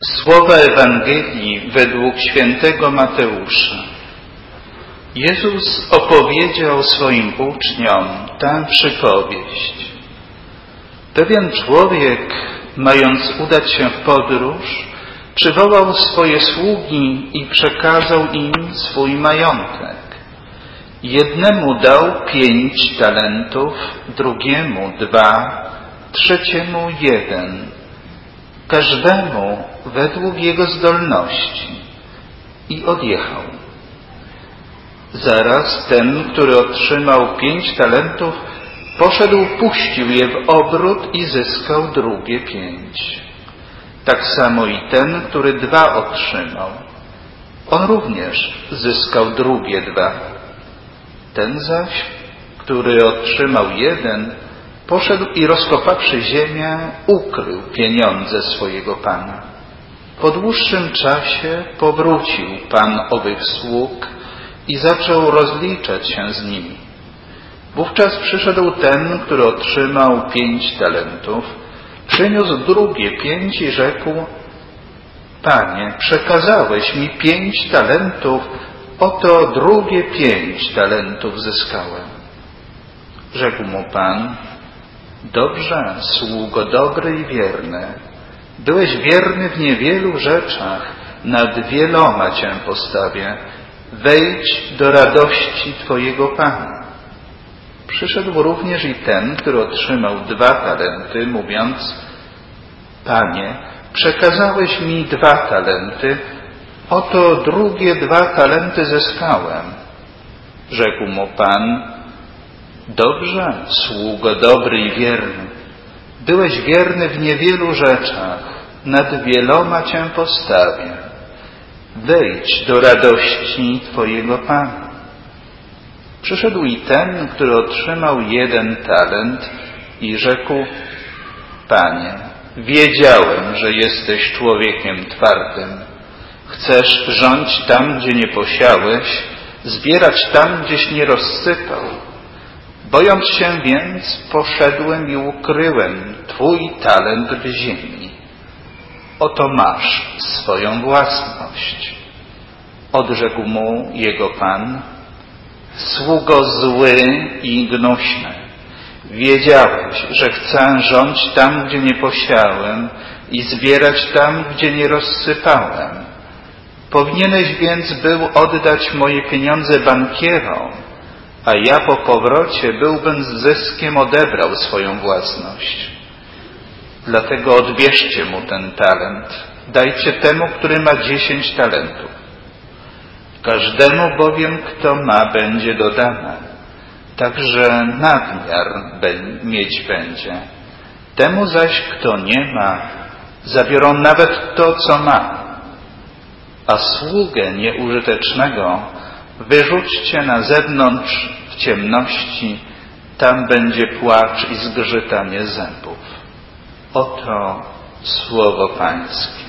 Słowa Ewangelii według świętego Mateusza. Jezus opowiedział swoim uczniom tę przypowieść. Pewien człowiek, mając udać się w podróż, przywołał swoje sługi i przekazał im swój majątek. Jednemu dał 5 talentów, drugiemu 2, trzeciemu 1, każdemu według jego zdolności, i odjechał. Zaraz ten, który otrzymał 5 talentów, poszedł, puścił je w obrót i zyskał drugie 5. Tak samo i ten, który 2 otrzymał. On również zyskał drugie 2. Ten zaś, który otrzymał 1, poszedł i rozkopawszy ziemię, ukrył pieniądze swojego pana. Po dłuższym czasie powrócił pan owych sług i zaczął rozliczać się z nimi. Wówczas przyszedł ten, który otrzymał 5 talentów, przyniósł drugie 5 i rzekł: Panie, przekazałeś mi 5 talentów, oto drugie 5 talentów zyskałem. Rzekł mu pan: Dobrze, sługo dobry i wierny. Byłeś wierny w niewielu rzeczach, nad wieloma cię postawię. Wejdź do radości twojego pana. Przyszedł również i ten, który otrzymał 2 talenty, mówiąc: Panie, przekazałeś mi 2 talenty, oto drugie 2 talenty zyskałem. Rzekł mu pan: Dobrze, sługo dobry i wierny. Byłeś wierny w niewielu rzeczach, nad wieloma cię postawię. Wejdź do radości twojego pana. Przyszedł i ten, który otrzymał 1 talent i rzekł: Panie, wiedziałem, że jesteś człowiekiem twardym. Chcesz rządzić tam, gdzie nie posiałeś, zbierać tam, gdzieś nie rozsypał. Bojąc się więc, poszedłem i ukryłem twój talent w ziemi. Oto masz swoją własność. Odrzekł mu jego pan: Sługo zły i gnuśny. Wiedziałeś, że chcę rządzić tam, gdzie nie posiałem, i zbierać tam, gdzie nie rozsypałem. Powinieneś więc był oddać moje pieniądze bankierom, a ja po powrocie byłbym z zyskiem odebrał swoją własność. Dlatego odbierzcie mu ten talent, dajcie temu, który ma 10 talentów. Każdemu bowiem, kto ma, będzie dodane, także nadmiar mieć będzie. Temu zaś, kto nie ma, zabiorą nawet to, co ma. A sługę nieużytecznego wyrzućcie na zewnątrz w ciemności, tam będzie płacz i zgrzytanie zębów. Oto słowo Pańskie.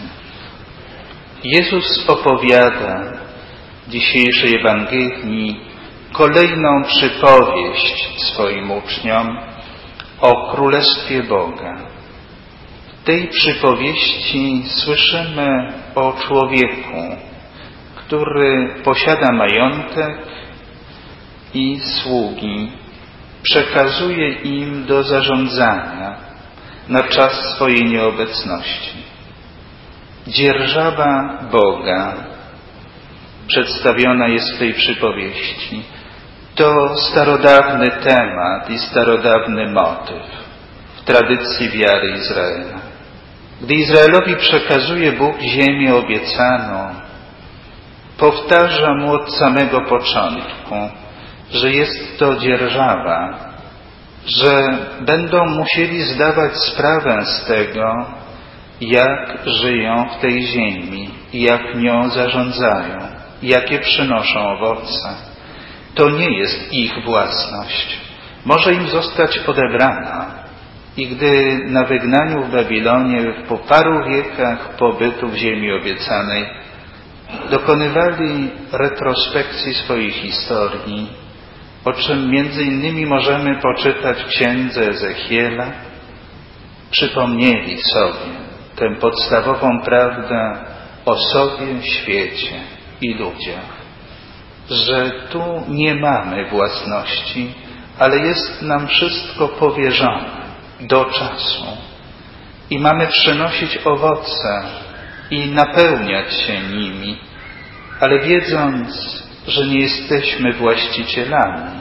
Jezus opowiada w dzisiejszej Ewangelii kolejną przypowieść swoim uczniom o Królestwie Boga. W tej przypowieści słyszymy o człowieku, który posiada majątek i sługi, przekazuje im do zarządzania na czas swojej nieobecności. Dzierżawa Boga przedstawiona jest w tej przypowieści. To starodawny temat i starodawny motyw w tradycji wiary Izraela. Gdy Izraelowi przekazuje Bóg ziemię obiecaną, powtarza mu od samego początku, że jest to dzierżawa, że będą musieli zdawać sprawę z tego, jak żyją w tej ziemi, jak nią zarządzają, jakie przynoszą owoce. To nie jest ich własność. Może im zostać odebrana. I gdy na wygnaniu w Babilonie po paru wiekach pobytu w ziemi obiecanej dokonywali retrospekcji swojej historii, o czym między innymi możemy poczytać w księdze Ezechiela, przypomnieli sobie, tę podstawową prawdę o sobie, świecie i ludziach, że tu nie mamy własności, ale jest nam wszystko powierzone do czasu i mamy przynosić owoce i napełniać się nimi, ale wiedząc, że nie jesteśmy właścicielami.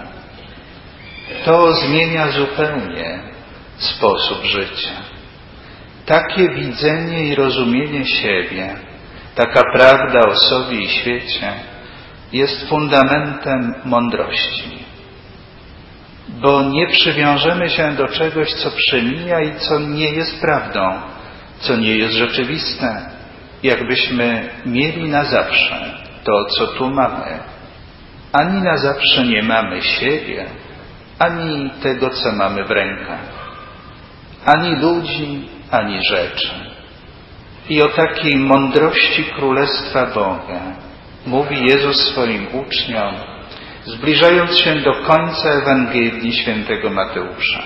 To zmienia zupełnie sposób życia. Takie widzenie i rozumienie siebie, taka prawda o sobie i świecie jest fundamentem mądrości. Bo nie przywiążemy się do czegoś, co przemija i co nie jest prawdą, co nie jest rzeczywiste, jakbyśmy mieli na zawsze to, co tu mamy. Ani na zawsze nie mamy siebie, ani tego, co mamy w rękach, ani ludzi, ani rzeczy. I o takiej mądrości Królestwa Boga mówi Jezus swoim uczniom, zbliżając się do końca Ewangelii świętego Mateusza.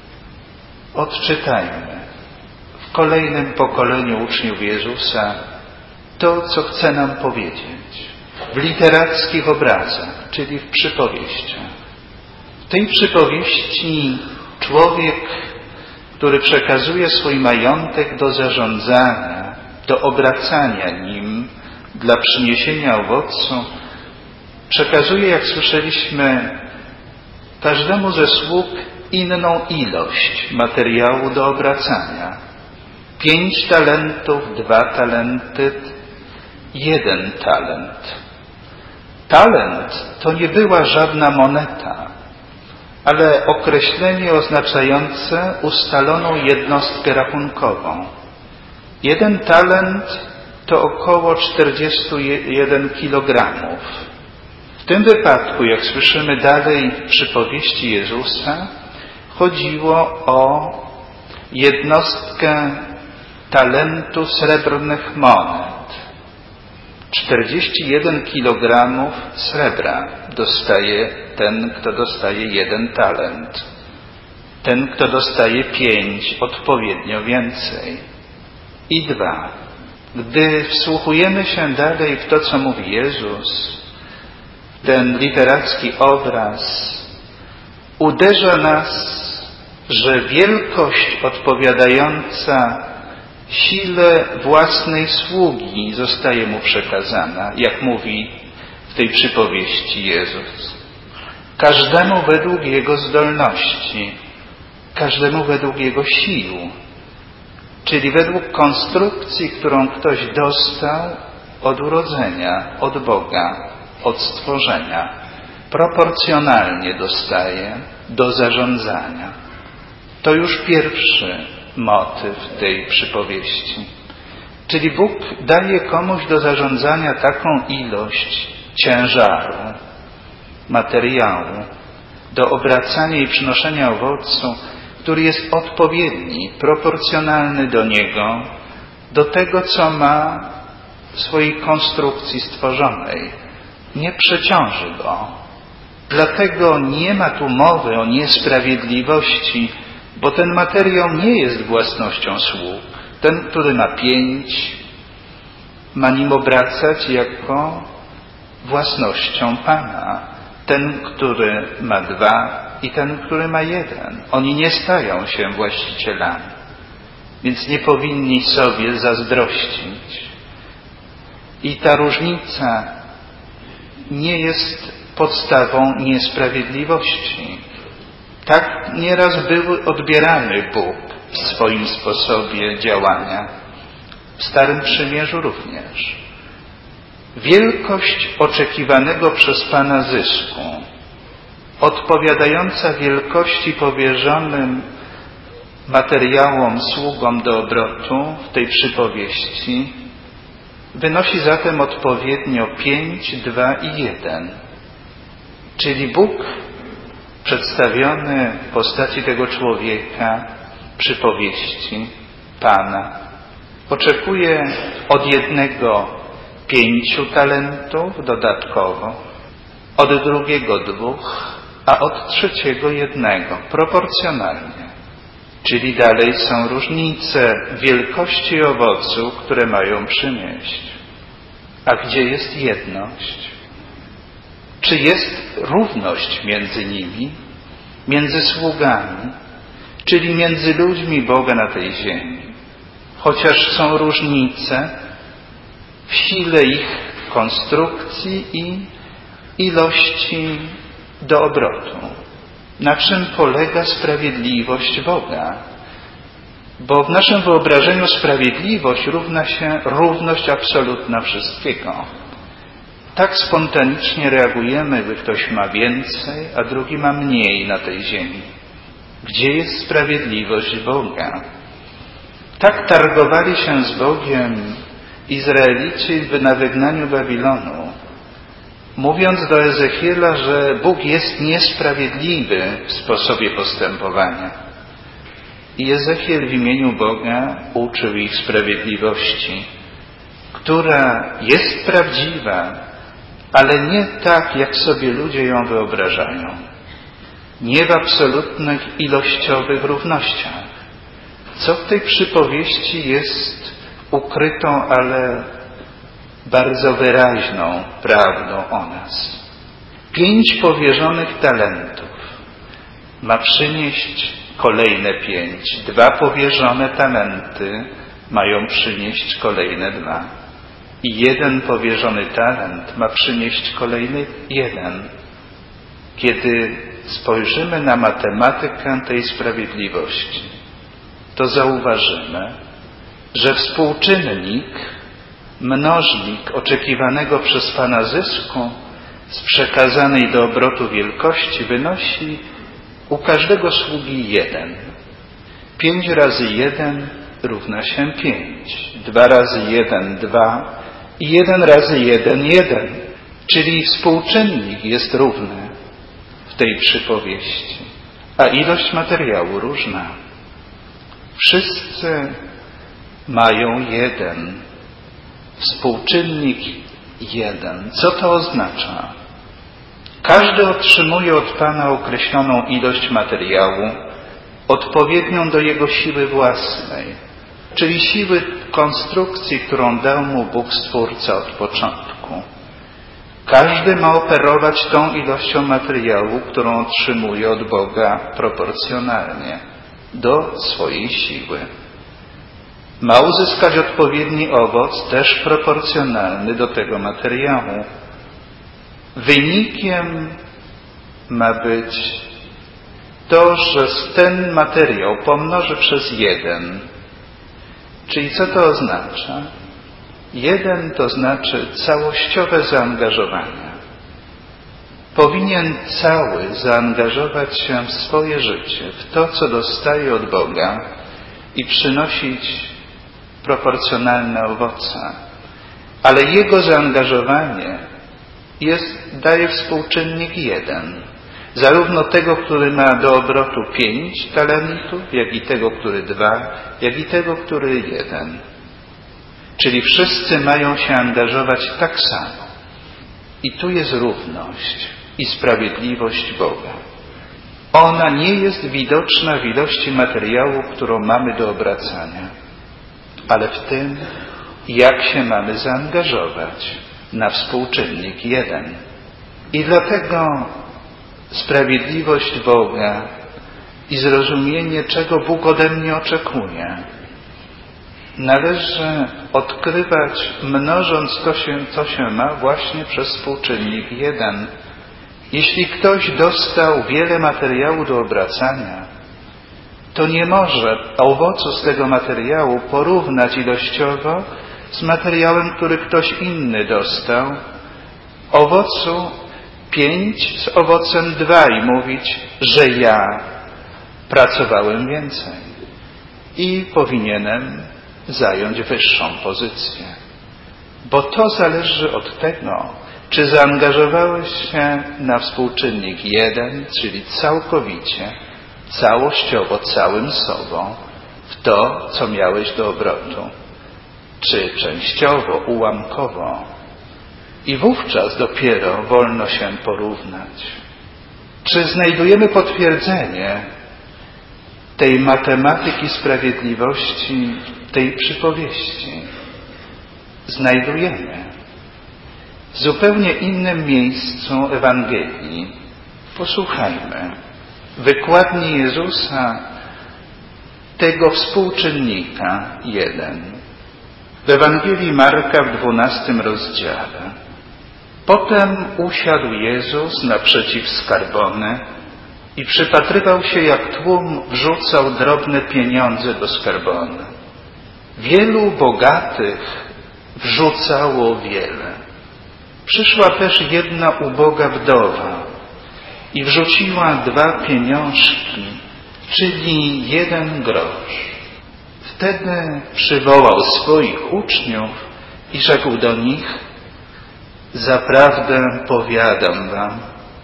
Odczytajmy w kolejnym pokoleniu uczniów Jezusa to, co chce nam powiedzieć w literackich obrazach, czyli w przypowieściach. W tej przypowieści człowiek, który przekazuje swój majątek do zarządzania, do obracania nim dla przyniesienia owocu, przekazuje, jak słyszeliśmy, każdemu ze sług inną ilość materiału do obracania. 5 talentów, 2 talenty, 1 talent. Talent to nie była żadna moneta, ale określenie oznaczające ustaloną jednostkę rachunkową. 1 talent to około 41 kilogramów. W tym wypadku, jak słyszymy dalej w przypowieści Jezusa, chodziło o jednostkę talentu srebrnych monet. 41 kilogramów srebra dostaje ten, kto dostaje 1 talent. Ten, kto dostaje 5, odpowiednio więcej. I 2. Gdy wsłuchujemy się dalej w to, co mówi Jezus, ten literacki obraz uderza nas, że wielkość odpowiadająca sile własnej sługi zostaje mu przekazana, jak mówi w tej przypowieści Jezus. Każdemu według jego zdolności, każdemu według jego sił, czyli według konstrukcji, którą ktoś dostał od urodzenia, od Boga, od stworzenia. Proporcjonalnie dostaje do zarządzania. To już pierwszy motyw tej przypowieści. Czyli Bóg daje komuś do zarządzania taką ilość ciężaru, materiału, do obracania i przynoszenia owocu, który jest odpowiedni, proporcjonalny do niego, do tego, co ma w swojej konstrukcji stworzonej. Nie przeciąży go. Dlatego nie ma tu mowy o niesprawiedliwości, bo ten materiał nie jest własnością sług. Ten, który ma 5, ma nim obracać jako własnością Pana. Ten, który ma 2 i ten, który ma 1. Oni nie stają się właścicielami, więc nie powinni sobie zazdrościć. I ta różnica nie jest podstawą niesprawiedliwości. Tak nieraz był odbierany Bóg w swoim sposobie działania. W Starym Przymierzu również. Wielkość oczekiwanego przez Pana zysku, odpowiadająca wielkości powierzonym materiałom, sługom do obrotu w tej przypowieści, wynosi zatem odpowiednio 5, 2 i 1. Czyli Bóg przedstawiony w postaci tego człowieka przypowieści Pana oczekuje od jednego 5 talentów dodatkowo, od drugiego 2, a od trzeciego 1, proporcjonalnie. Czyli dalej są różnice wielkości owocu, które mają przynieść. A gdzie jest jedność? Czy jest równość między nimi, między sługami, czyli między ludźmi Boga na tej ziemi? Chociaż są różnice w sile ich konstrukcji i ilości do obrotu. Na czym polega sprawiedliwość Boga? Bo w naszym wyobrażeniu sprawiedliwość równa się równość absolutna wszystkiego. Tak spontanicznie reagujemy, gdy ktoś ma więcej, a drugi ma mniej na tej ziemi. Gdzie jest sprawiedliwość Boga? Tak targowali się z Bogiem Izraelici na wygnaniu Babilonu, mówiąc do Ezechiela, że Bóg jest niesprawiedliwy w sposobie postępowania. I Ezechiel w imieniu Boga uczył ich sprawiedliwości, która jest prawdziwa, ale nie tak, jak sobie ludzie ją wyobrażają. Nie w absolutnych ilościowych równościach. Co w tej przypowieści jest ukrytą, ale bardzo wyraźną prawdą o nas. 5 powierzonych talentów ma przynieść kolejne 5. 2 powierzone talenty mają przynieść kolejne 2. I 1 powierzony talent ma przynieść kolejny 1. Kiedy spojrzymy na matematykę tej sprawiedliwości, to zauważymy, że współczynnik, mnożnik oczekiwanego przez Pana zysku z przekazanej do obrotu wielkości wynosi u każdego sługi 1. 5 razy 1 równa się 5. 2 razy 1 2 i 1 razy 1 1. Czyli współczynnik jest równy w tej przypowieści, a ilość materiału różna. Wszyscy mają 1. Współczynnik 1. Co to oznacza? Każdy otrzymuje od Pana określoną ilość materiału, odpowiednią do jego siły własnej, czyli siły konstrukcji, którą dał mu Bóg Stwórca od początku. Każdy ma operować tą ilością materiału, którą otrzymuje od Boga proporcjonalnie do swojej siły. Ma uzyskać odpowiedni owoc, też proporcjonalny do tego materiału. Wynikiem ma być to, że ten materiał pomnoży przez 1. Czyli co to oznacza? 1 to znaczy całościowe zaangażowanie. Powinien cały zaangażować się w swoje życie, w to, co dostaje od Boga i przynosić proporcjonalne owoce. Ale jego zaangażowanie daje współczynnik 1. Zarówno tego, który ma do obrotu 5 talentów, jak i tego, który 2, jak i tego, który 1. Czyli wszyscy mają się angażować tak samo. I tu jest równość i sprawiedliwość Boga. Ona nie jest widoczna w ilości materiału, którą mamy do obracania, ale w tym, jak się mamy zaangażować na współczynnik 1. I dlatego sprawiedliwość Boga i zrozumienie, czego Bóg ode mnie oczekuje, należy odkrywać, mnożąc to się ma właśnie przez współczynnik 1. Jeśli ktoś dostał wiele materiału do obracania, to nie może owocu z tego materiału porównać ilościowo z materiałem, który ktoś inny dostał, owocu 5 z owocem 2 i mówić, że ja pracowałem więcej i powinienem zająć wyższą pozycję. Bo to zależy od tego, czy zaangażowałeś się na współczynnik 1, czyli całkowicie, całościowo, całym sobą, w to, co miałeś do obrotu, czy częściowo, ułamkowo. I wówczas dopiero wolno się porównać. Czy znajdujemy potwierdzenie tej matematyki sprawiedliwości, tej przypowieści znajdujemy w zupełnie innym miejscu Ewangelii. Posłuchajmy wykładni Jezusa tego współczynnika 1. W Ewangelii Marka w 12 rozdziale. Potem usiadł Jezus naprzeciw skarbony i przypatrywał się, jak tłum wrzucał drobne pieniądze do skarbony. Wielu bogatych wrzucało wiele. Przyszła też jedna uboga wdowa i wrzuciła 2 pieniążki, czyli 1 grosz. Wtedy przywołał swoich uczniów i rzekł do nich: zaprawdę powiadam wam,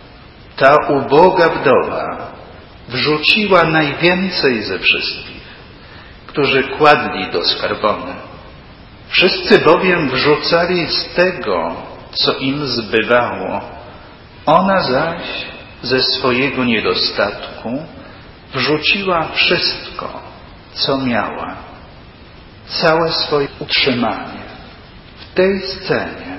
ta uboga wdowa wrzuciła najwięcej ze wszystkich, którzy kładli do skarbony. Wszyscy bowiem wrzucali z tego, co im zbywało. Ona zaś ze swojego niedostatku wrzuciła wszystko, co miała, całe swoje utrzymanie. W tej scenie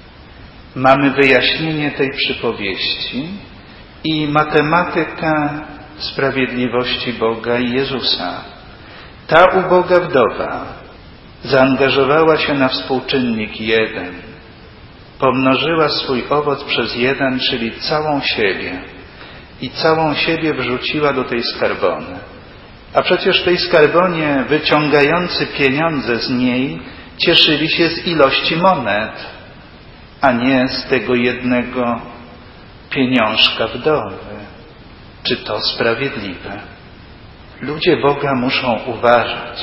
mamy wyjaśnienie tej przypowieści i matematyka sprawiedliwości Boga i Jezusa. Ta uboga wdowa zaangażowała się na współczynnik 1. Pomnożyła swój owoc przez 1, czyli całą siebie. I całą siebie wrzuciła do tej skarbony. A przecież w tej skarbonie wyciągający pieniądze z niej cieszyli się z ilości monet, a nie z tego 1 pieniążka wdowy. Czy to sprawiedliwe? Ludzie Boga muszą uważać,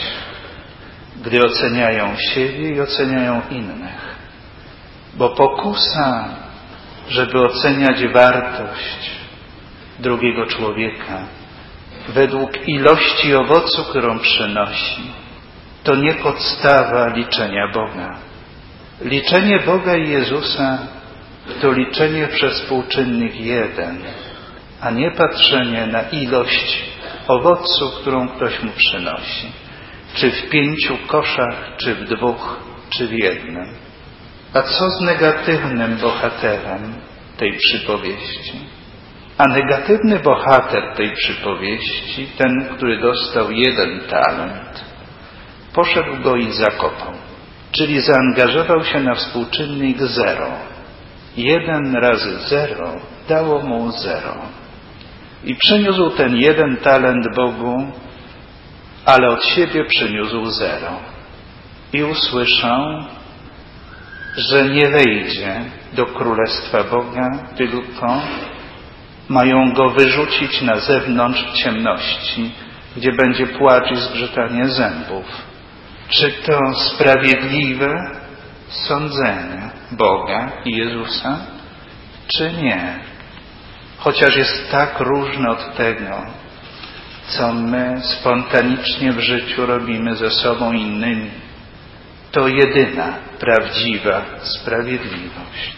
gdy oceniają siebie i oceniają innych. Bo pokusa, żeby oceniać wartość drugiego człowieka według ilości owocu, którą przynosi, to nie podstawa liczenia Boga. Liczenie Boga i Jezusa to liczenie przez współczynnik 1, a nie patrzenie na ilość owocu, którą ktoś mu przynosi. Czy w 5 koszach, czy w 2, czy w 1. A co z negatywnym bohaterem tej przypowieści? A negatywny bohater tej przypowieści, ten, który dostał 1 talent, poszedł go i zakopał. Czyli zaangażował się na współczynnik 0. 1 razy 0 dało mu 0. I przyniósł ten 1 talent Bogu, ale od siebie przyniósł 0. I usłyszał, że nie wejdzie do Królestwa Boga, tylko mają go wyrzucić na zewnątrz w ciemności, gdzie będzie płacz i zgrzytanie zębów. Czy to sprawiedliwe sądzenie Boga i Jezusa, czy nie? Chociaż jest tak różne od tego, co my spontanicznie w życiu robimy ze sobą i innymi, to jedyna prawdziwa sprawiedliwość.